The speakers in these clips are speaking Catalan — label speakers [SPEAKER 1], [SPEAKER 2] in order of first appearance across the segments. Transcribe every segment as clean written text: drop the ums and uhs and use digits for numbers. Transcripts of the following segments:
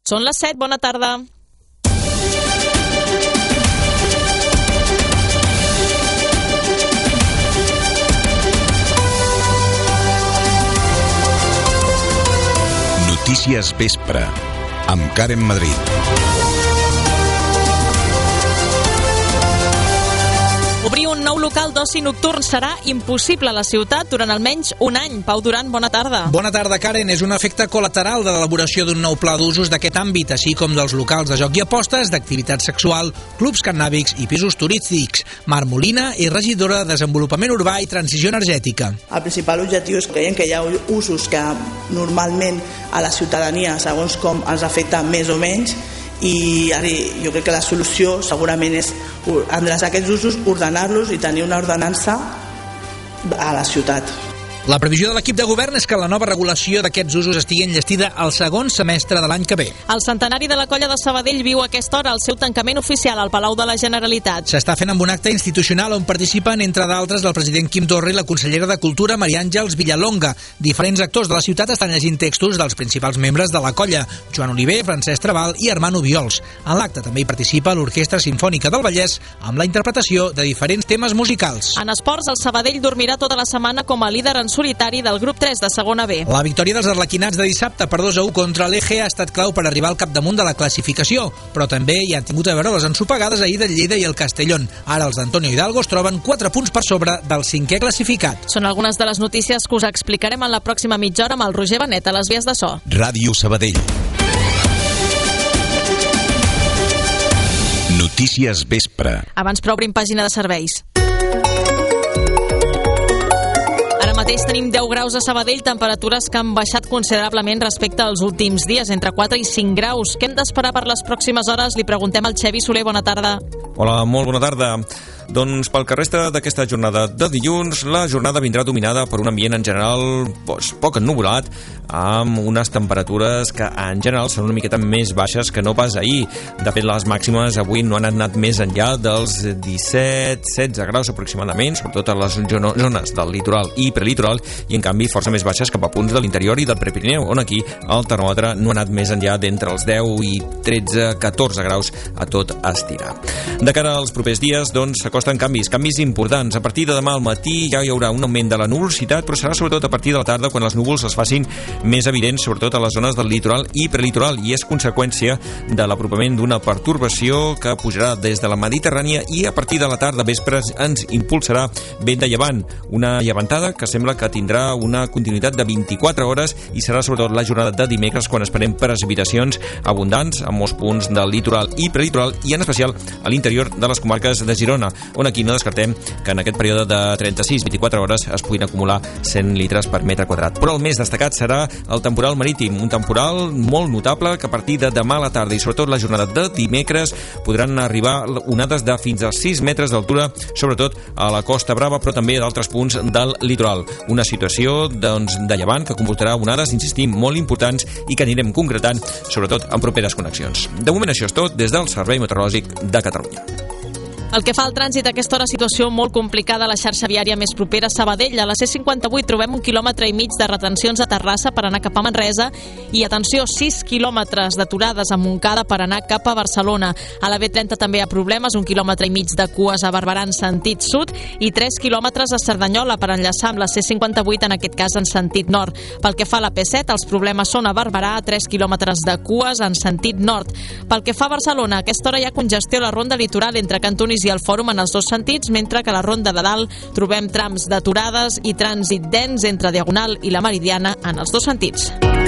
[SPEAKER 1] Són les 7, bona tarda.
[SPEAKER 2] Notícies Vespre, amb Karen Madrid.
[SPEAKER 1] Obrir un nou local d'oci nocturn serà impossible a la ciutat durant almenys un any. Pau Duran, bona tarda.
[SPEAKER 3] Bona tarda, Karen. És un efecte col·lateral de l'elaboració d'un nou pla d'usos d'aquest àmbit, així com dels locals de joc i apostes, d'activitat sexual, clubs cannàbics i pisos turístics. Mar Molina és regidora de Desenvolupament Urbà i Transició Energètica.
[SPEAKER 4] El principal objectiu és que creiem que hi ha usos que normalment a la ciutadania, segons com els afecta més o menys, i ara jo crec que la solució segurament és endreçar aquests usos, ordenar-los i tenir una ordenança a la ciutat.
[SPEAKER 3] La previsió de l'equip de govern és que la nova regulació d'aquests usos estigui enllestida al segon semestre de l'any que ve.
[SPEAKER 1] El centenari de la Colla de Sabadell viu a aquesta hora el seu tancament oficial al Palau de la Generalitat.
[SPEAKER 3] S'està fent amb un acte institucional on participen, entre d'altres, el president Quim Torra i la consellera de Cultura, Maria Àngels Villalonga. Diferents actors de la ciutat estan llegint textos dels principals membres de la colla, Joan Oliver, Francesc Trabal i Armand Obiols. En l'acte també hi participa l'Orquestra Simfònica del Vallès amb la interpretació de diferents temes musicals.
[SPEAKER 1] En esports, el Sabadell dormirà tota la setmana com a líder en solitari del grup 3 de segona B.
[SPEAKER 3] La victòria dels arlequinats de dissabte per 2-1 contra l'Eje ha estat clau per arribar al capdamunt de la classificació, però també hi han tingut a veure les ensopegades ahir del Lleida i el Castellón. Ara els d'Antonio Hidalgo es troben 4 punts per sobre del 5è classificat.
[SPEAKER 1] Són algunes de les notícies que us explicarem en la pròxima mitja hora amb el Roger Benet a les vies de so.
[SPEAKER 2] Ràdio Sabadell. Notícies Vespre.
[SPEAKER 1] Abans però obrim pàgina de serveis. Mateix tenim 10 graus a Sabadell, temperatures que han baixat considerablement respecte als últims dies, entre 4 i 5 graus. Què hem d'esperar per les pròximes hores? Li preguntem al Xevi Soler. Bona tarda.
[SPEAKER 5] Hola, molt bona tarda. Doncs pel que resta d'aquesta jornada de dilluns, la jornada vindrà dominada per un ambient en general poc ennuvolat, amb unes temperatures que en general són una miqueta més baixes que no pas ahir. De fet, les màximes avui no han anat més enllà dels 17-16 graus aproximadament, sobretot a les zones del litoral i prelitoral, i en canvi força més baixes cap a punts de l'interior i del Prepirineu, on aquí el termòmetre no ha anat més enllà d'entre els 10 i 13-14 graus a tot estirar. De cara als propers dies, doncs, s'acosten canvis importants. A partir de demà al matí ja hi haurà un augment de la nuvolositat, però serà sobretot a partir de la tarda quan els núvols es facin més evidents, sobretot a les zones del litoral i prelitoral, i és conseqüència de l'apropament d'una pertorbació que pujarà des de la Mediterrània i a partir de la tarda vespre ens impulsarà vent de llevant, una llevantada que sembla que tindrà una continuïtat de 24 hores i serà sobretot la jornada de dimecres quan esperem precipitacions abundants a molts punts del litoral i prelitoral i en especial a l'interior de les comarques de Girona, on aquí no descartem que en aquest període de 36-24 hores es puguin acumular 100 litres per metre quadrat. Però el més destacat serà el temporal marítim, un temporal molt notable que a partir de demà a la tarda i sobretot la jornada de dimecres podran arribar onades de fins a 6 metres d'altura, sobretot a la Costa Brava, però també a d'altres punts del litoral. Una situació doncs, de llevant que comportarà onades, insistim, molt importants i que anirem concretant, sobretot en properes connexions. De moment això és tot des del Servei Meteorològic de Catalunya.
[SPEAKER 1] Pel que fa al trànsit, a aquesta hora situació molt complicada a la xarxa viària més propera a Sabadell. A la C58 trobem 1,5 quilòmetres de retencions a Terrassa per anar cap a Manresa i, atenció, 6 quilòmetres d'aturades a Montcada per anar cap a Barcelona. A la B30 també hi ha problemes, 1,5 quilòmetres de cues a Barberà en sentit sud i 3 quilòmetres a Cerdanyola per enllaçar amb la C58, en aquest cas en sentit nord. Pel que fa a la P7, els problemes són a Barberà, 3 quilòmetres de cues en sentit nord. Pel que fa a Barcelona, a aquesta hora hi ha congestió a la ronda litoral entre Cantunis i el Fòrum en els dos sentits, mentre que a la ronda de dalt trobem trams d'aturades i trànsit dens entre Diagonal i la Meridiana en els dos sentits.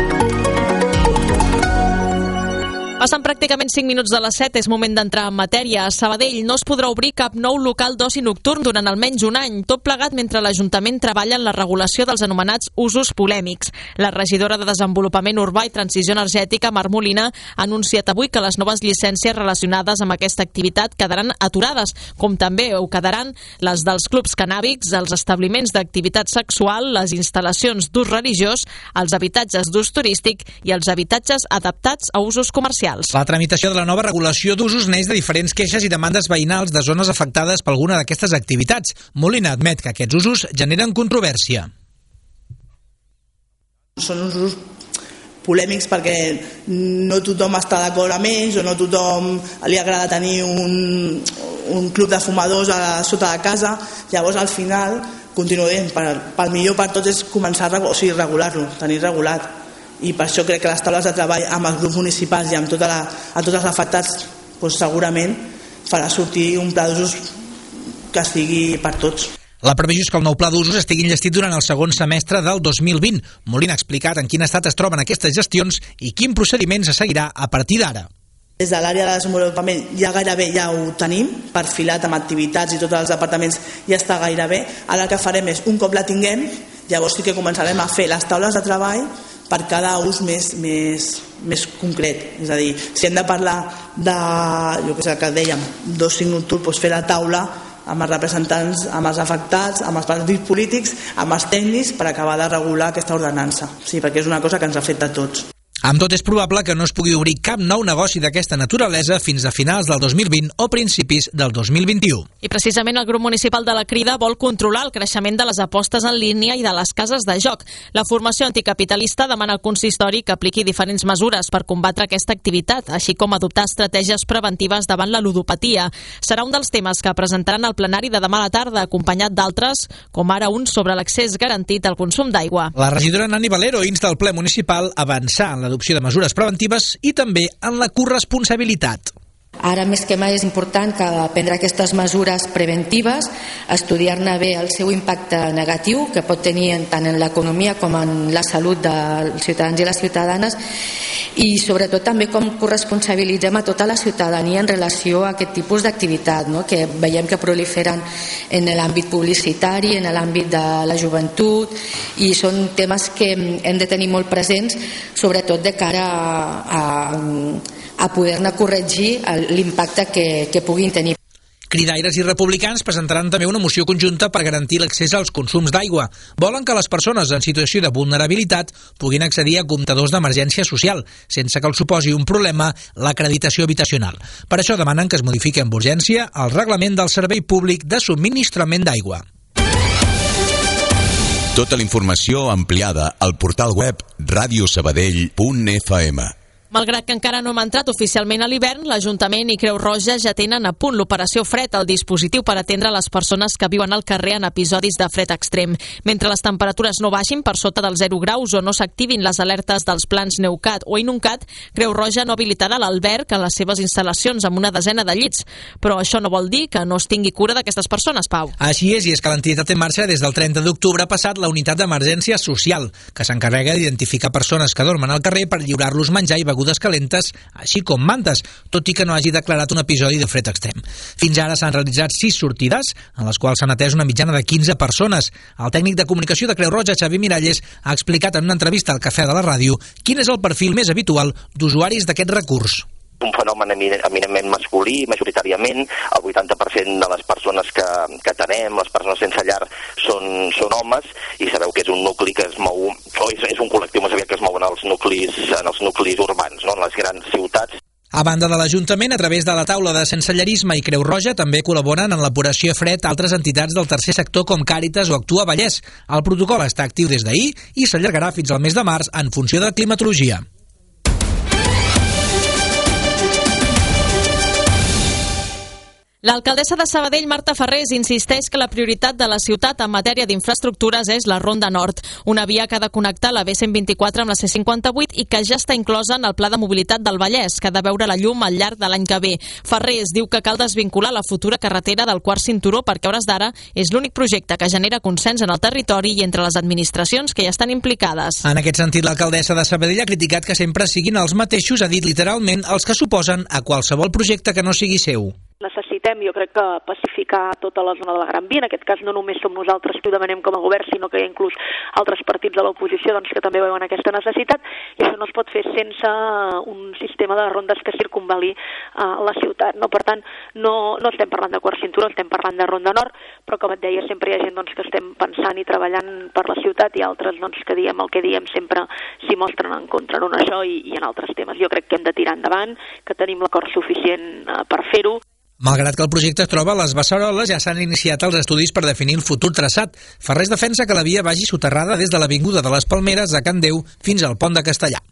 [SPEAKER 1] Passen pràcticament 5 minuts de les 7, és moment d'entrar en matèria. A Sabadell no es podrà obrir cap nou local d'oci nocturn durant almenys un any, tot plegat mentre l'Ajuntament treballa en la regulació dels anomenats usos polèmics. La regidora de Desenvolupament Urbà i Transició Energètica, Mar Molina, ha anunciat avui que les noves llicències relacionades amb aquesta activitat quedaran aturades, com també ho quedaran les dels clubs cannàbics, els establiments d'activitat sexual, les instal·lacions d'ús religiós, els habitatges d'ús turístic i els habitatges adaptats a usos comercials.
[SPEAKER 3] La tramitació de la nova regulació d'usos neix de diferents queixes i demandes veïnals de zones afectades per alguna d'aquestes activitats. Molina admet que aquests usos generen controvèrsia.
[SPEAKER 4] Són usos polèmics perquè no tothom està d'acord amb ells o no tothom li agrada tenir un club de fumadors sota de casa. Llavors al final continuo dient, pel millor per tots és començar a regular-lo, tenir regulat, i per això crec que les taules de treball amb els grups municipals i amb tots els afectats doncs segurament farà sortir un pla d'usos que sigui per tots.
[SPEAKER 3] La previsió és que el nou pla d'usos estigui enllestit durant el segon semestre del 2020. Molina ha explicat en quin estat es troben aquestes gestions i quin procediment se seguirà a partir d'ara.
[SPEAKER 4] Des de l'àrea de desenvolupament gairebé ja ho tenim, perfilat amb activitats i tots els departaments ja està gairebé. Ara el que farem és, un cop la tinguem, llavors sí que començarem a fer les taules de treball per cada ús més concret. És a dir, si hem de parlar de, jo que sé, que dèiem, d'oci nocturn, doncs fer la taula amb els representants, amb els afectats, amb els partits polítics, amb els tècnics, per acabar de regular aquesta ordenança. Sí, perquè és una cosa que ens afecta a tots.
[SPEAKER 3] Amb tot, és probable que no es pugui obrir cap nou negoci d'aquesta naturalesa fins a finals del 2020 o principis del 2021.
[SPEAKER 1] I precisament el grup municipal de la Crida vol controlar el creixement de les apostes en línia i de les cases de joc. La formació anticapitalista demana al consistori que apliqui diferents mesures per combatre aquesta activitat, així com adoptar estratègies preventives davant la ludopatia. Serà un dels temes que presentaran al plenari de demà a la tarda, acompanyat d'altres, com ara un sobre l'accés garantit al consum d'aigua.
[SPEAKER 3] La regidora Nani Valero insta el ple municipal a avançar en l'adopció de mesures preventives i també en la corresponsabilitat.
[SPEAKER 6] Ara més que mai és important que prendre aquestes mesures preventives, estudiar-ne bé el seu impacte negatiu que pot tenir tant en l'economia com en la salut dels ciutadans i les ciutadanes, i sobretot també com corresponsabilitzem a tota la ciutadania en relació a aquest tipus d'activitat, no? Que veiem que proliferen en l'àmbit publicitari, en l'àmbit de la joventut, i són temes que hem de tenir molt presents, sobretot de cara a poder-ne corregir l'impacte que puguin tenir.
[SPEAKER 3] Cridaires i republicans presentaran també una moció conjunta per garantir l'accés als consums d'aigua. Volen que les persones en situació de vulnerabilitat puguin accedir a comptadors d'emergència social, sense que els suposi un problema l'acreditació habitacional. Per això demanen que es modifiqui amb urgència el reglament del Servei Públic de Subministrament d'Aigua.
[SPEAKER 2] Tota la informació ampliada al portal web radiosabadell.fm.
[SPEAKER 1] Malgrat que encara no hem entrat oficialment a l'hivern, l'Ajuntament i Creu Roja ja tenen a punt l'Operació Fred, el dispositiu per atendre les persones que viuen al carrer en episodis de fred extrem. Mentre les temperatures no baixin per sota dels 0 graus o no s'activin les alertes dels plans Neucat o Inuncat, Creu Roja no habilitarà l'alberg a les seves instal·lacions amb una desena de llits. Però això no vol dir que no es tingui cura d'aquestes persones, Pau.
[SPEAKER 3] Així és, i és que l'entitat en marxa des del 30 d'octubre passat la unitat d'emergència social, que s'encarrega d'identificar persones que dormen al carrer per lliurar-los menjar i begudes calentes, així com mantes, tot i que no hagi declarat un episodi de fred extrem. Fins ara s'han realitzat 6 sortides, en les quals s'han atès una mitjana de 15 persones. El tècnic de comunicació de Creu Roja, Xavi Miralles, ha explicat en una entrevista al Cafè de la Ràdio quin és el perfil més habitual d'usuaris d'aquest recurs.
[SPEAKER 7] Un fenomen eminentment masculí, majoritàriament. El 80% de les persones que atenem, les persones sense llar, són homes, i sabeu que és un nucli que es mou, o és un col·lectiu més aviat que es mou en els nuclis urbans, no? En les grans ciutats.
[SPEAKER 3] A banda de l'Ajuntament, a través de la taula de sensellarisme i Creu Roja, també col·laboren en l'Operació Fred altres entitats del tercer sector com Càritas o Actua Vallès. El protocol està actiu des d'ahir i s'allargarà fins al mes de març en funció de la climatologia.
[SPEAKER 1] L'alcaldessa de Sabadell, Marta Farrés, insisteix que la prioritat de la ciutat en matèria d'infraestructures és la Ronda Nord, una via que ha de connectar la B124 amb la C58 i que ja està inclosa en el Pla de Mobilitat del Vallès, que ha de veure la llum al llarg de l'any que ve. Farrés diu que cal desvincular la futura carretera del quart cinturó perquè a hores d'ara és l'únic projecte que genera consens en el territori i entre les administracions que hi estan implicades.
[SPEAKER 3] En aquest sentit, l'alcaldessa de Sabadell ha criticat que sempre siguin els mateixos, ha dit literalment, els que s'oposen a qualsevol projecte que no sigui seu.
[SPEAKER 8] Necessitem, jo crec, que pacificar tota la zona de la Gran Via. En aquest cas no només som nosaltres que ho demanem com a govern, sinó que hi ha inclús altres partits de l'oposició que també veuen aquesta necessitat, i això no es pot fer sense un sistema de rondes que circunvali la ciutat. No? Per tant, no estem parlant de quart cinturó, estem parlant de Ronda Nord, però com et deia, sempre hi ha gent que estem pensant i treballant per la ciutat, i altres que diem el que diem sempre s'hi mostren en contra en això i en altres temes. Jo crec que hem de tirar endavant, que tenim l'acord suficient per fer-ho.
[SPEAKER 3] Malgrat que el projecte es troba a les Beceroles, ja s'han iniciat els estudis per definir el futur traçat. Farrés defensa que la via vagi soterrada des de l'Avinguda de les Palmeres a Can Déu fins al Pont de Castellà.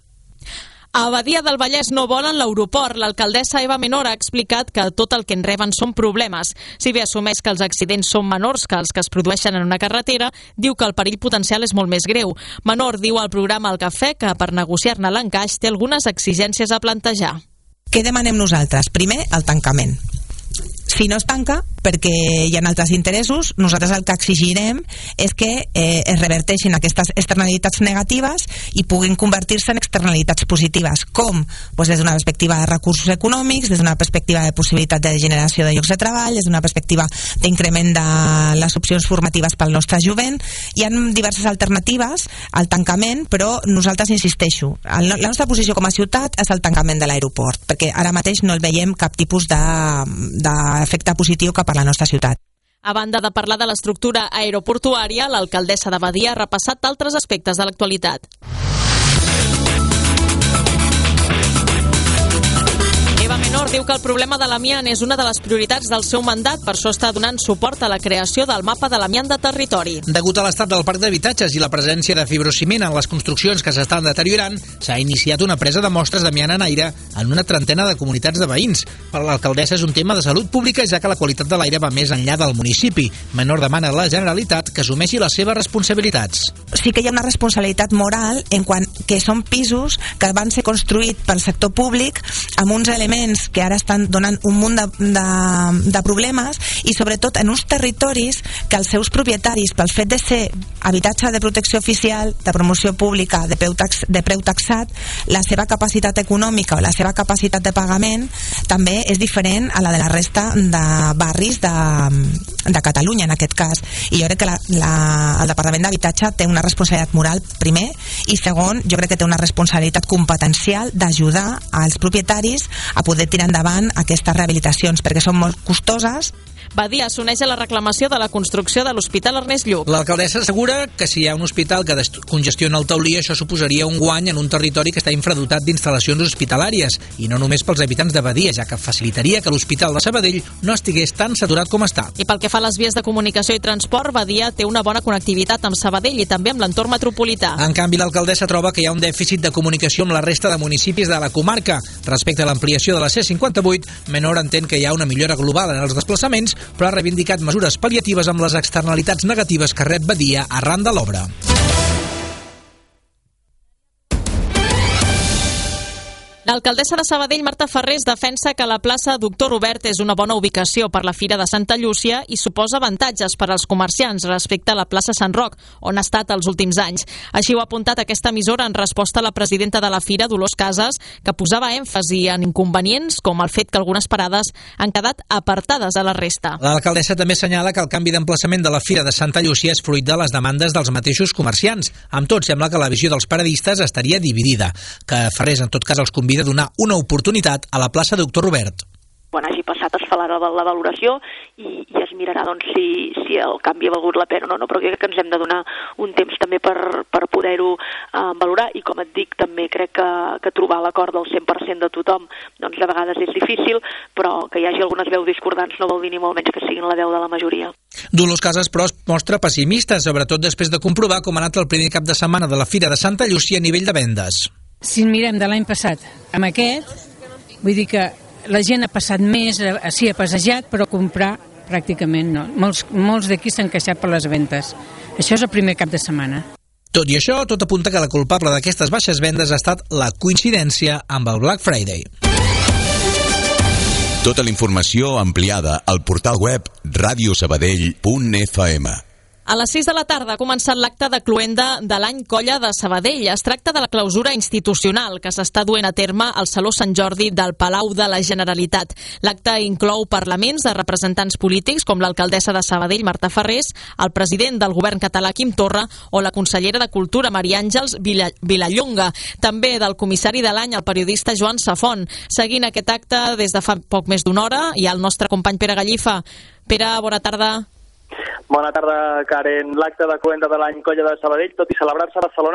[SPEAKER 1] A Badia del Vallès no volen l'aeroport. L'alcaldessa Eva Menor ha explicat que tot el que en reben són problemes. Si bé assumeix que els accidents són menors que els que es produeixen en una carretera, diu que el perill potencial és molt més greu. Menor diu al programa El Cafè que per negociar-ne l'encaix té algunes exigències a plantejar.
[SPEAKER 9] Què demanem nosaltres? Primer, el tancament. Si no es tanca, perquè hi ha altres interessos, nosaltres el que exigirem és que es reverteixin aquestes externalitats negatives i puguin convertir-se en externalitats positives. Com? Pues des d'una perspectiva de recursos econòmics, des d'una perspectiva de possibilitat de generació de llocs de treball, des d'una perspectiva d'increment de les opcions formatives pel nostre jovent. Hi ha diverses alternatives al tancament, però nosaltres insisteixo, la nostra posició com a ciutat és el tancament de l'aeroport, perquè ara mateix no el veiem cap tipus d'efecte positiu cap a la nostra ciutat.
[SPEAKER 1] A banda de parlar de l'estructura aeroportuària, l'alcaldessa de Badia ha repassat altres aspectes de l'actualitat. Eva Menor diu que el problema de l'amiant és una de les prioritats del seu mandat, per això està donant suport a la creació del mapa de l'amiant de territori.
[SPEAKER 3] Degut a l'estat del parc d'habitatges i la presència de fibrociment en les construccions que s'estan deteriorant, s'ha iniciat una presa de mostres d'amiant en aire en una trentena de comunitats de veïns. Per l'alcaldessa és un tema de salut pública, ja que la qualitat de l'aire va més enllà del municipi. Menor demana a la Generalitat que assumeixi les seves responsabilitats.
[SPEAKER 9] Sí que hi ha una responsabilitat moral en quant que són pisos que van ser construïts pel sector públic amb uns elements que ara estan donant un munt de problemes i sobretot en uns territoris que els seus propietaris, pel fet de ser habitatge de protecció oficial, de promoció pública, de preu taxat, la seva capacitat econòmica o la seva capacitat de pagament també és diferent a la de la resta de barris de Catalunya en aquest cas. I jo crec que el Departament d'Habitatge té una responsabilitat moral primer i segon, jo crec que té una responsabilitat competencial d'ajudar als propietaris a poder tirar endavant aquestes rehabilitacions perquè són molt costoses.
[SPEAKER 1] Badia s'uneix a la reclamació de la construcció de l'Hospital Ernest Lluch.
[SPEAKER 3] L'alcaldessa assegura que si hi ha un hospital que congestiona el taulí, això suposaria un guany en un territori que està infradotat d'instal·lacions hospitalàries, i no només pels habitants de Badia, ja que facilitaria que l'Hospital de Sabadell no estigués tan saturat com està.
[SPEAKER 1] I pel que fa a les vies de comunicació i transport, Badia té una bona connectivitat amb Sabadell i també amb l'entorn metropolità.
[SPEAKER 3] En canvi, l'alcaldessa troba que hi ha un dèficit de comunicació amb la resta de municipis de la comarca. Respecte a l'ampliació de la C58, Menor entén que hi ha una millora global en els desplaçaments, però ha reivindicat mesures pal·liatives amb les externalitats negatives que rep Badia arran de l'obra.
[SPEAKER 1] L'alcaldessa de Sabadell, Marta Farrés, defensa que la plaça Doctor Robert és una bona ubicació per la Fira de Santa Llúcia i suposa avantatges per als comerciants respecte a la plaça Sant Roc, on ha estat els últims anys. Així ho ha apuntat aquesta emissora en resposta a la presidenta de la Fira, Dolors Casas, que posava èmfasi en inconvenients com el fet que algunes parades han quedat apartades a la resta.
[SPEAKER 3] L'alcaldessa també assenyala que el canvi d'emplaçament de la Fira de Santa Llúcia és fruit de les demandes dels mateixos comerciants. Amb tot, sembla que la visió dels paradistes estaria dividida, que Farrés en tot cas els convida a donar una oportunitat a la plaça Doctor Robert.
[SPEAKER 8] Quan hagi passat es farà la valoració i es mirarà doncs, si el canvi ha valgut la pena o no, però crec que ens hem de donar un temps també per poder-ho valorar i com et dic també crec que trobar l'acord del 100% de tothom doncs de vegades és difícil, però que hi hagi algunes veus discordants no vol dir ni molt menys que siguin la veu de la majoria.
[SPEAKER 3] Dolors Casas, però, es mostra pessimista, sobretot després de comprovar com ha anat el primer cap de setmana de la Fira de Santa Llúcia a nivell de vendes.
[SPEAKER 10] Si mirem de l'any passat amb aquest, vull dir que la gent ha passat més, sí, ha passejat, però comprar pràcticament no. Molts d'aquí s'han queixat per les ventes. Això és el primer cap de setmana.
[SPEAKER 3] Tot i això, tot apunta que la culpable d'aquestes baixes vendes ha estat la coincidència amb el Black Friday.
[SPEAKER 2] Tota la informació ampliada al portal web radiosabadell.fm.
[SPEAKER 1] A les 6 de la tarda ha començat l'acte de cloenda de l'any Colla de Sabadell. Es tracta de la clausura institucional que s'està duent a terme al Saló Sant Jordi del Palau de la Generalitat. L'acte inclou parlaments de representants polítics com l'alcaldessa de Sabadell, Marta Farrés, el president del govern català, Quim Torra, o la consellera de Cultura, Maria Àngels Vilallonga. També del comissari de l'any, el periodista Joan Safont. Seguint aquest acte des de fa poc més d'una hora hi ha el nostre company Pere Gallifa. Pere, bona tarda.
[SPEAKER 11] Bona tarda, Karen. L'acte de cloenda de l'any Colla de Sabadell, tot i celebrar-se a Barcelona,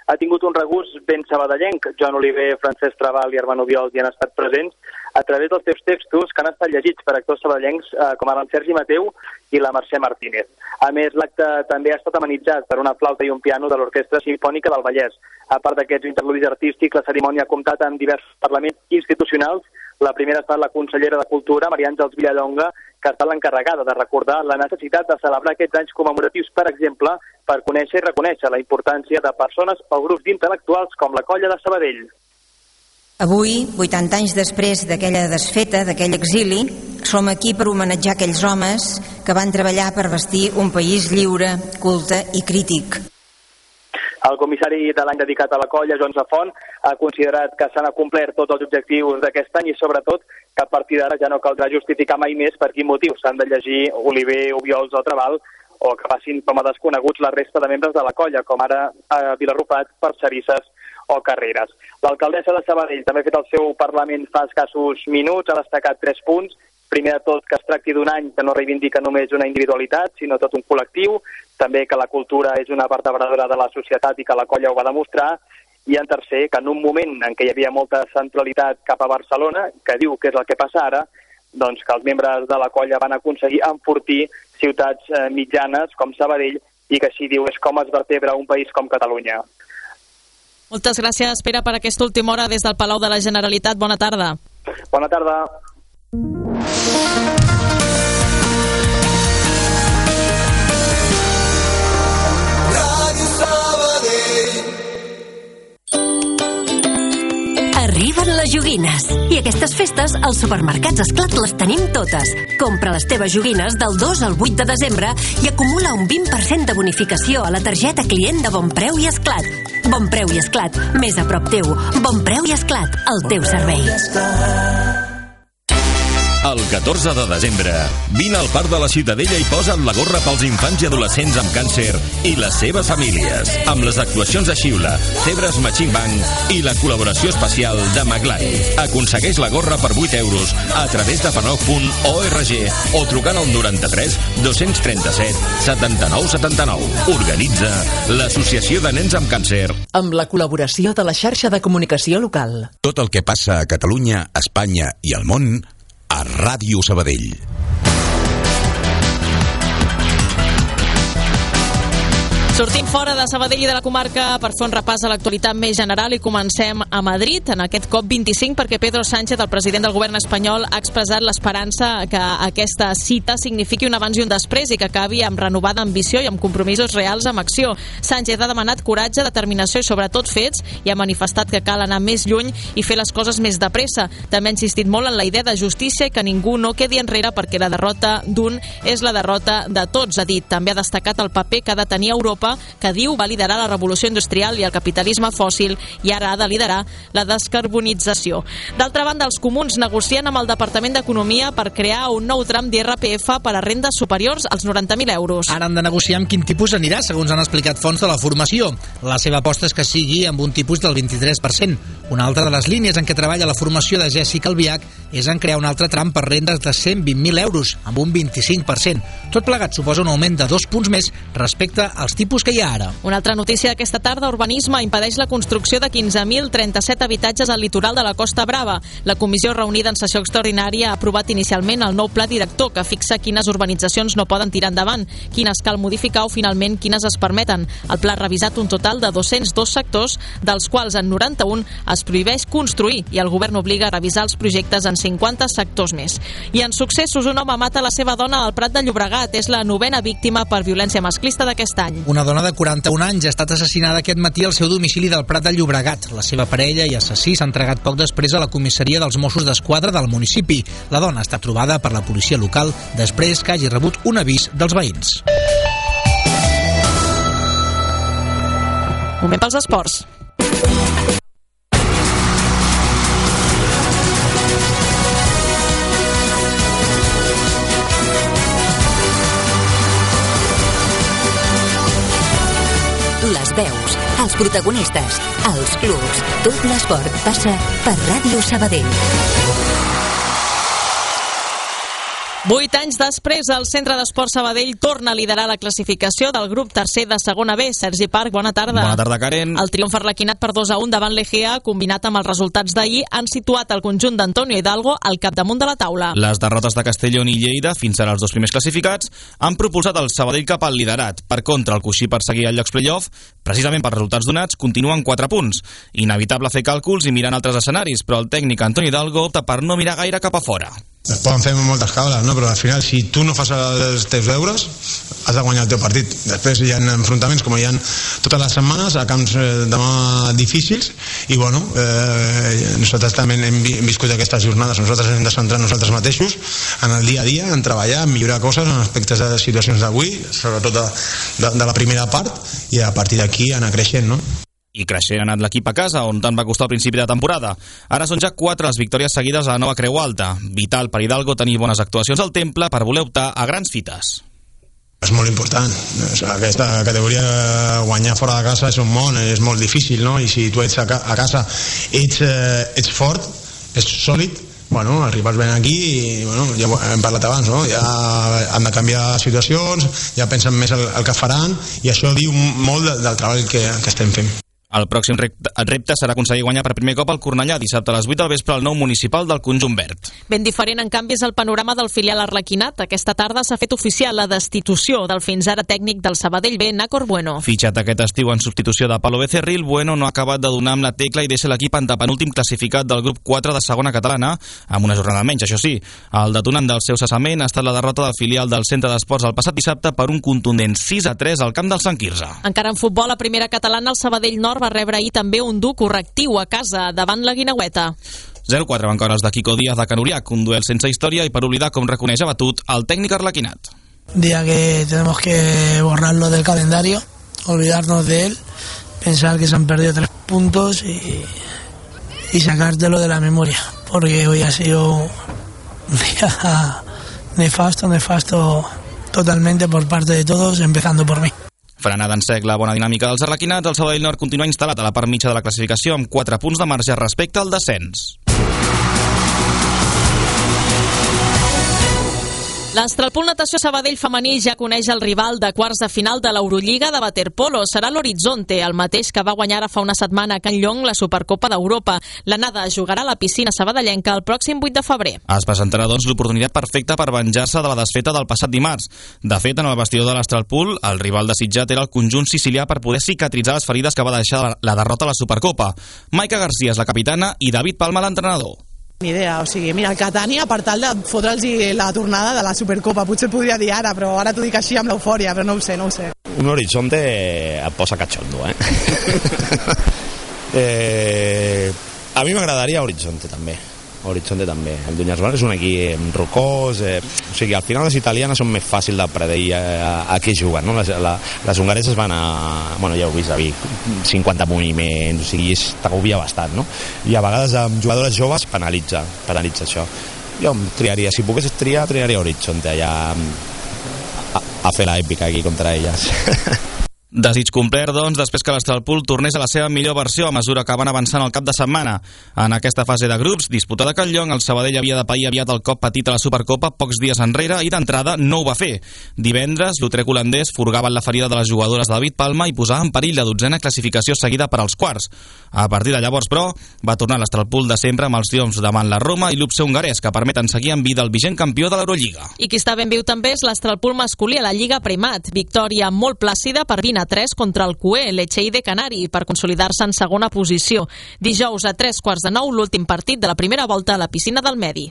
[SPEAKER 11] ha tingut un regust ben sabadellenc. Joan Oliver, Francesc Trabal i Armand Obiols hi han estat presents a través dels seus textos que han estat llegits per actors sabadellencs com ara el Sergi Mateu i la Mercè Martínez. A més, l'acte també ha estat amenitzat per una flauta i un piano de l'Orquestra Simfònica del Vallès. A part d'aquests interludis artístics, la cerimònia ha comptat amb diversos parlaments institucionals. La primera ha estat la consellera de Cultura, Maria Àngels Villalonga, que ha estat l'encarregada de recordar la necessitat de celebrar aquests anys commemoratius, per exemple, per conèixer i reconèixer la importància de persones o grups d'intel·lectuals com la Colla de Sabadell.
[SPEAKER 12] Avui, 80 anys després d'aquella desfeta, d'aquell exili, som aquí per homenatjar aquells homes que van treballar per bastir un país lliure, culte i crític.
[SPEAKER 11] El comissari de l'any dedicat a la colla, Joan Zafont, ha considerat que s'han acomplert tots els objectius d'aquest any i, sobretot, que a partir d'ara ja no caldrà justificar mai més per quin motiu s'han de llegir Oliver, Obiols o Trabal, o que passin com a desconeguts la resta de membres de la colla, com ara Vilarrufat, Parcerisses o Carreras. L'alcaldessa de Sabadell també ha fet el seu Parlament fa escassos minuts, ha destacat 3 punts. Primer de tot, que es tracti d'un any que no reivindica només una individualitat, sinó tot un col·lectiu. També que la cultura és una vertebradora de la societat i que la colla ho va demostrar. I en tercer, que en un moment en què hi havia molta centralitat cap a Barcelona, que diu que és el que passa ara, doncs que els membres de la colla van aconseguir enfortir ciutats mitjanes com Sabadell i que així diu és com es vertebra un país com Catalunya.
[SPEAKER 1] Moltes gràcies, Pere, per aquesta última hora des del Palau de la Generalitat. Bona tarda.
[SPEAKER 11] Bona tarda.
[SPEAKER 13] Arriben les joguines. I aquestes festes, als supermercats Esclat les tenim totes. Compra les teves joguines del 2 al 8 de desembre i acumula un 20% de bonificació a la targeta client de Bon Preu i Esclat. Bon Preu i Esclat, més a prop teu. Bon Preu i Esclat, al teu servei.
[SPEAKER 14] El 14 de desembre, vine al Parc de la Ciutadella i posa't la gorra pels infants i adolescents amb càncer i les seves famílies, amb les actuacions de Xiula, Cebres Machine Bank i la col·laboració especial de Maglai. Aconsegueix la gorra per 8 euros a través de fanoc.org o trucant al 93 237 79 79. Organitza l'Associació de Nens amb Càncer.
[SPEAKER 15] Amb la col·laboració de la xarxa de comunicació local.
[SPEAKER 2] Tot el que passa a Catalunya, Espanya i al món a Ràdio Sabadell.
[SPEAKER 1] Sortim fora de Sabadell i de la comarca per fer un repàs a l'actualitat més general i comencem a Madrid, en aquest COP25, perquè Pedro Sánchez, el president del govern espanyol, ha expressat l'esperança que aquesta cita signifiqui un abans i un després i que acabi amb renovada ambició i amb compromisos reals amb acció. Sánchez ha demanat coratge, determinació i sobretot fets i ha manifestat que cal anar més lluny i fer les coses més de pressa. També ha insistit molt en la idea de justícia i que ningú no quedi enrere perquè la derrota d'un és la derrota de tots, ha dit. També ha destacat el paper que ha de tenir Europa, que diu va liderar la revolució industrial i el capitalisme fòssil i ara ha de liderar la descarbonització. D'altra banda, els comuns negocien amb el Departament d'Economia per crear un nou tram d'IRPF per a rendes superiors als 90.000 euros.
[SPEAKER 3] Ara han de negociar amb quin tipus anirà, segons han explicat fonts de la formació. La seva aposta és que sigui amb un tipus del 23%. Una altra de les línies en què treballa la formació de Jessica Albiach és en crear un altre tram per rendes de 120.000 euros, amb un 25%. Tot plegat suposa un augment de 2 punts més respecte als tipus que hi ha ara.
[SPEAKER 1] Una altra notícia d'aquesta tarda, Urbanisme impedeix la construcció de 15.037 habitatges al litoral de la Costa Brava. La comissió reunida en sessió extraordinària ha aprovat inicialment el nou pla director que fixa quines urbanitzacions no poden tirar endavant, quines cal modificar o finalment quines es permeten. El pla ha revisat un total de 202 sectors, dels quals en 91 es prohibeix construir i el govern obliga a revisar els projectes en 50 sectors més. I en successos, un home mata la seva dona al Prat de Llobregat. És la 9a víctima per violència masclista d'aquest any.
[SPEAKER 3] Una dona de 41 anys ha estat assassinada aquest matí al seu domicili del Prat de Llobregat. La seva parella i assassí s'ha entregat poc després a la comissaria dels Mossos d'Esquadra del municipi. La dona ha estat trobada per la policia local després que hagi rebut un avís dels veïns.
[SPEAKER 1] Moment pels esports.
[SPEAKER 13] Les veus, els protagonistes, els clubs, tot l'esport passa per Ràdio Sabadell.
[SPEAKER 1] 8 anys després, el Centre d'Esport Sabadell torna a liderar la classificació del grup tercer de segona B. Sergi Parc, bona tarda.
[SPEAKER 5] Bona tarda, Karen.
[SPEAKER 1] El triomf arlequinat per 2-1 davant l'Egea, combinat amb els resultats d'ahir, han situat el conjunt d'Antonio Hidalgo al capdamunt de la taula.
[SPEAKER 16] Les derrotes de Castellón i Lleida, fins ara els dos primers classificats, han propulsat el Sabadell cap al liderat. Per contra, el coixí per seguir al llocs play-off, precisament per resultats donats, continuen 4 punts. Inevitable fer càlculs i mirar en altres escenaris, però el tècnic Antonio Hidalgo opta per no mirar gaire cap a fora.
[SPEAKER 17] Es poden fer moltes càbales, no? Però al final, si tu no fas els teus deures, has de guanyar el teu partit. Després hi ha enfrontaments, com hi ha totes les setmanes, a camps demà difícils, i bueno, nosaltres també hem viscut aquestes jornades. Nosaltres hem de centrar nosaltres mateixos en el dia a dia, en treballar, en millorar coses, en aspectes de situacions d'avui, sobretot de la primera part, i a partir d'aquí anar creixent, no?
[SPEAKER 16] I creixent ha anat l'equip a casa, on tant va costar al principi de temporada. Ara són ja 4 les victòries seguides a la nova Creu Alta. Vital per Hidalgo tenir bones actuacions al Temple per voler optar a grans fites.
[SPEAKER 17] És molt important. Aquesta categoria, guanyar fora de casa és un món, és molt difícil, no? I si tu ets a casa, ets fort, ets sòlid, bueno, els rivals venen aquí i bueno, ja hem parlat abans, no? Ja han de canviar situacions, ja pensen més el que faran, i això diu molt del treball que estem fent.
[SPEAKER 16] El pròxim repte serà aconseguir guanyar per primer cop al Cornellà dissabte a les 8 del vespre al nou municipal del conjunt verd.
[SPEAKER 1] Ben diferent, en canvi, és el panorama del filial arlequinat. Aquesta tarda s'ha fet oficial la destitució del fins ara tècnic del Sabadell B, Nàcor Bueno.
[SPEAKER 16] Fitxat aquest estiu en substitució de Palo Becerril, Bueno no ha acabat de donar amb la tecla i deixa l'equip antepenúltim classificat del grup 4 de segona catalana, amb una jornada menys, això sí. El detonant del seu cessament ha estat la derrota del filial del Centre d'Esports el passat dissabte per un contundent 6-3 al camp del Sant Quirze.
[SPEAKER 1] Encara en futbol, a primera catalana, el Sabadell Nord va rebre ahir també un dur correctiu a casa davant la Guineueta.
[SPEAKER 16] 0-4 van caure els de Quico Díaz de Canuriac, un duel sense història i per oblidar, com reconeix abatut, el tècnic arlequinat.
[SPEAKER 18] Día que tenemos que borrarlo del calendario, olvidarnos de él, pensar que se han perdido 3 puntos y sacártelo de la memoria, porque hoy ha sido un día nefasto totalmente por parte de todos, empezando por mí.
[SPEAKER 16] Frenada en sec la bona dinàmica dels arlequinats, el Sabadell Nord continua instal·lat a la part mitja de la classificació amb 4 punts de marge respecte al descens.
[SPEAKER 1] L'Astralpool Natació Sabadell femení ja coneix el rival de quarts de final de l'Eurolliga de waterpolo. Serà l'Horizonte, el mateix que va guanyar fa una setmana a Can Llong la Supercopa d'Europa. L'anada jugarà a la piscina sabadellenca el pròxim 8 de febrer.
[SPEAKER 16] Es presentarà, doncs, l'oportunitat perfecta per venjar-se de la desfeta del passat dimarts. De fet, en el vestidor de l'Astralpool, el rival desitjat era el conjunt sicilià per poder cicatritzar les ferides que va deixar la derrota a la Supercopa. Maica Garcia és la capitana i David Palma l'entrenador.
[SPEAKER 19] Ni idea, o sigui, mira, el Catània per tal de fotre'ls la tornada de la Supercopa, potser podria dir ara, però ara t'ho dic així amb l'eufòria, però no ho sé.
[SPEAKER 20] Un Horizonte et posa cachondo, a mi m'agradaria Horizonte també. El Dunyasbar és un equip rocós, o sigui, al final les italianes són més fàcils de predir a què juguen, no? Les hongareses van a... Bueno, ja heu vist a Vic, 50 moviments, o sigui, t'agobia bastant, no? I a vegades amb jugadores joves penalitza això. Jo triaria, si pogués triar, triaria Horizonte allà a fer l'èpica aquí contra elles.
[SPEAKER 16] Desig complert, doncs, després que l'Astralpool tornés a la seva millor versió a mesura que van avançant el cap de setmana. En aquesta fase de grups, disputada a Can Llong, el Sabadell havia de pair aviat el cop petit a la Supercopa pocs dies enrere i d'entrada no ho va fer. Divendres, l'utrec holandès furgava la ferida de les jugadores de David Palma i posava en perill la 12a classificació seguida per als quarts. A partir de llavors, però, va tornar l'Astralpool de sempre amb els triomfs davant la Roma i l'Upse hongarès, que permeten seguir en vida el vigent campió de l'Eurolliga.
[SPEAKER 1] I qui està ben viu també és l'Astralpool masculí a la Lliga Primat. Victòria molt plàcida per 20-3 contra el Cué, l'Echei de Canari, per consolidar-se en segona posició. Dijous a 8:45 l'últim partit de la primera volta a la piscina del Medi.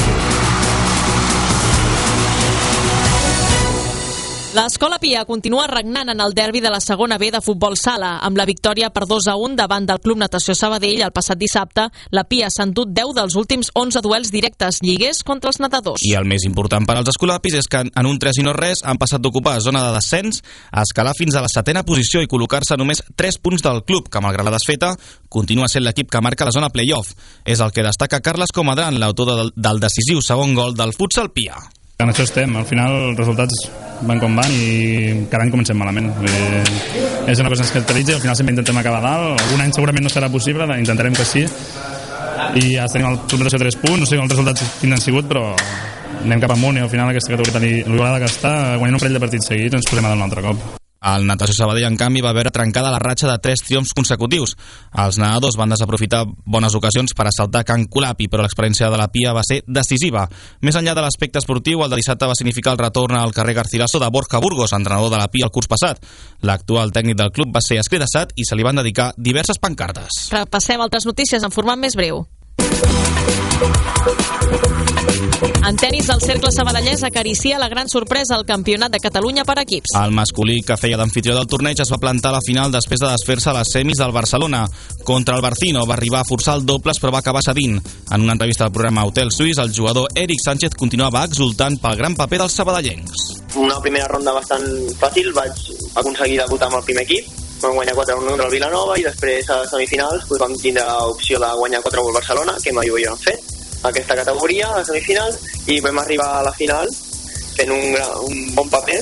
[SPEAKER 1] L'Escola Pia continua regnant en el derbi de la segona B de futbol sala. Amb la victòria per 2-1 davant del Club Natació Sabadell el passat dissabte, la Pia s'ha endut 10 dels últims 11 duels directes lliguers contra els nedadors.
[SPEAKER 16] I el més important per als escolapis és que en un 3 i no res han passat d'ocupar zona de descens a escalar fins a la 7a posició i col·locar-se a només 3 punts del club, que malgrat la desfeta continua sent l'equip que marca la zona play-off. És el que destaca Carles Comadran, l'autor del decisiu segon gol del futsal Pia.
[SPEAKER 21] En això estem, al final els resultats van com van i cada any comencem malament. És una cosa que ens caracteritza i al final sempre intentem acabar dalt. Algun any segurament no serà possible, intentarem que sí. I ja tenim el Club Natació 3 punts, no sé com els resultats quins han sigut, però anem cap amunt i al final aquesta categoria l'igualada que està, guanyant un parell de partits seguits ens posem a dalt un altre cop.
[SPEAKER 16] El Natació Sabadell, en canvi, va veure trencada la ratxa de 3 triomfs consecutius. Els nedadors van desaprofitar bones ocasions per assaltar Can Colapi, però l'experiència de la Pia va ser decisiva. Més enllà de l'aspecte esportiu, el de dissabte va significar el retorn al carrer Garcilaso de Borja Burgos, entrenador de la Pia el curs passat. L'actual tècnic del club va ser escridassat i se li van dedicar diverses pancartes.
[SPEAKER 1] Repassem altres notícies en format més breu. En tenis, el Cercle Sabadellès acaricia la gran sorpresa al Campionat de Catalunya per equips.
[SPEAKER 16] El masculí, que feia d'amfitrió del torneig, es va plantar a la final després de desfer-se a les semis del Barcelona. Contra el Barcino va arribar a forçar el dobles, però va acabar cedint. En una entrevista al programa Hotel Suís, el jugador Eric Sánchez continuava exultant pel gran paper dels sabadellencs.
[SPEAKER 4] Una primera ronda bastant fàcil, vaig aconseguir debutar amb el primer equip, vam guanyar 4-1 contra el Vilanova i després a les semifinals vam tindre l'opció de guanyar 4-1 al Barcelona, que mai ho havíem fet, aquesta categoria, a la semifinal, i vam arribar a la final fent un bon paper,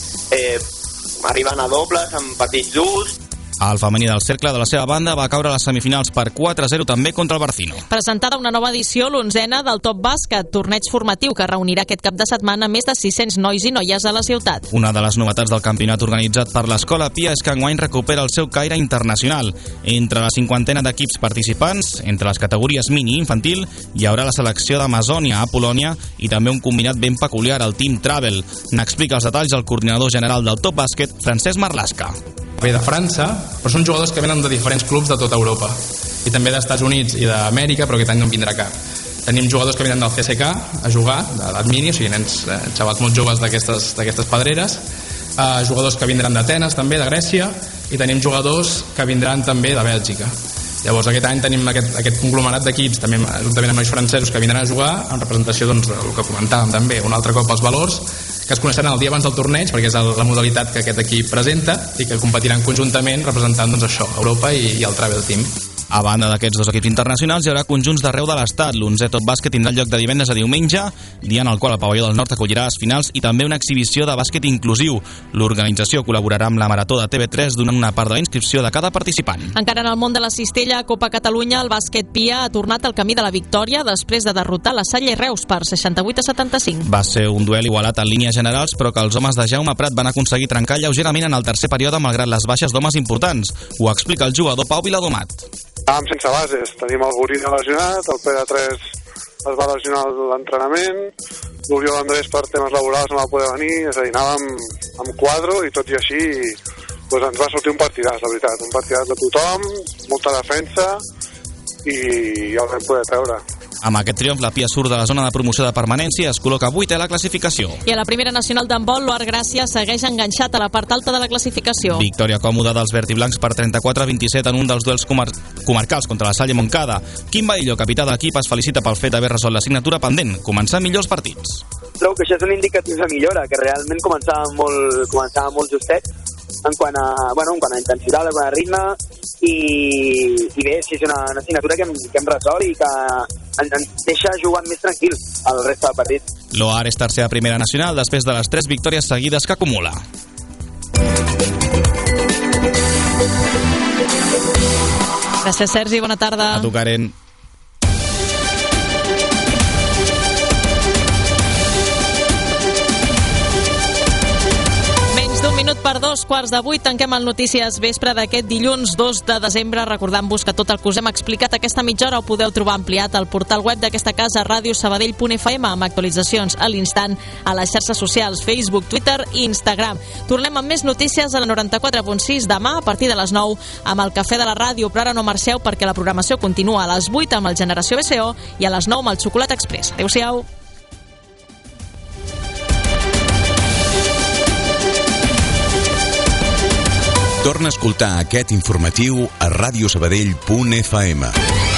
[SPEAKER 4] arribant a dobles, amb partits durs.
[SPEAKER 16] El femení del Cercle, de la seva banda, va caure a les semifinals per 4-0 també contra el Barcino.
[SPEAKER 1] Presentada una nova edició, l'11a del Top Bàsquet, torneig formatiu que reunirà aquest cap de setmana més de 600 nois i noies a la ciutat.
[SPEAKER 16] Una de les novetats del campionat organitzat per l'Escola Pia és que enguany recupera el seu caire internacional. Entre la 50ena d'equips participants, entre les categories mini i infantil, hi haurà la selecció d'Amazònia a Polònia i també un combinat ben peculiar, el Team Travel. N'explica els detalls el coordinador general del Top Bàsquet, Francesc Marlaska.
[SPEAKER 22] Ve de França, però són jugadors que venen de diferents clubs de tota Europa i també d'Estats Units i d'Amèrica, però aquest any no en vindrà cap. Tenim jugadors que venen del CSK a jugar, de l'Admini, o sigui, nens, xavals molt joves d'aquestes pedreres, jugadors que vindran d'Atenes també, de Grècia, i tenim jugadors que vindran també de Bèlgica. Llavors aquest any tenim aquest conglomerat d'equips, també juntament amb nois francesos que vindran a jugar en representació del que comentàvem també, un altre cop els valors, que es coneixeran el dia abans del torneig, perquè és la modalitat que aquest equip presenta, i que competiran conjuntament representant Europa i el Travel Team.
[SPEAKER 16] A banda d'aquests dos equips internacionals, hi haurà conjunts d'arreu de l'estat. L'11è Top Bàsquet tindrà lloc de divendres a diumenge, dia en el qual el Pavelló del Nord acollirà les finals i també una exhibició de bàsquet inclusiu. L'organització col·laborarà amb la Marató de TV3 donant una part de la inscripció de cada participant.
[SPEAKER 1] Encara en el món de la cistella, a Copa Catalunya, el bàsquet Pia ha tornat al camí de la victòria després de derrotar la Salle Reus per 68-75.
[SPEAKER 16] Va ser un duel igualat en línies generals, però que els homes de Jaume Prat van aconseguir trencar lleugerament en el tercer període malgrat les baixes d'homes importants. Ho explica el jugador Pau Viladomat.
[SPEAKER 23] Estàvem sense bases, tenim el Gorina lesionat, el Pere 3 es va lesionar l'entrenament, l'Oriol Andrés per temes laborals no va poder venir, és a dir, anàvem amb quadro i tot i així doncs ens va sortir un partidàs, la veritat, un partidàs de tothom, molta defensa i ja el vam poder treure.
[SPEAKER 16] Amb aquest triomf, la Pia surt de la zona de promoció de permanència i es col·loca 8è a la classificació.
[SPEAKER 1] I a la primera nacional d'handbol, l'Oart Gràcia segueix enganxat a la part alta de la classificació.
[SPEAKER 16] Victòria còmoda dels vertiblancs per 34-27 en un dels duels comarcals contra la Salle Montcada. Quim Baillo, capità de l'equip, es felicita pel fet d'haver resolt l'assignatura pendent, començar millor els partits.
[SPEAKER 24] Trobo que això és un indicatiu de millora, que realment començava molt justet en quant a intensitat, en quant a ritme, i bé, sí, és una assignatura que hem resolt i que ens deixa jugar més tranquil al resta del partit.
[SPEAKER 16] L'Oart és tercer a primera nacional després de les 3 victòries seguides que acumula.
[SPEAKER 1] Gràcies, Sergi, bona tarda.
[SPEAKER 16] A tu, Karen.
[SPEAKER 1] Un minut per 2:15, tanquem el Notícies Vespre d'aquest dilluns 2 de desembre, recordant-vos que tot el que us hem explicat aquesta mitja hora ho podeu trobar ampliat al portal web d'aquesta casa, radiosabadell.fm, amb actualitzacions a l'instant a les xarxes socials, Facebook, Twitter i Instagram. Tornem amb més notícies a la 94.6 demà a partir de les 9 amb el Cafè de la Ràdio, però ara no marxeu perquè la programació continua a les 8 amb el Generació BCO i a les 9 amb el Xocolata Express. Adéu-siau.
[SPEAKER 2] Torna a escoltar aquest informatiu a radiosabadell.fm.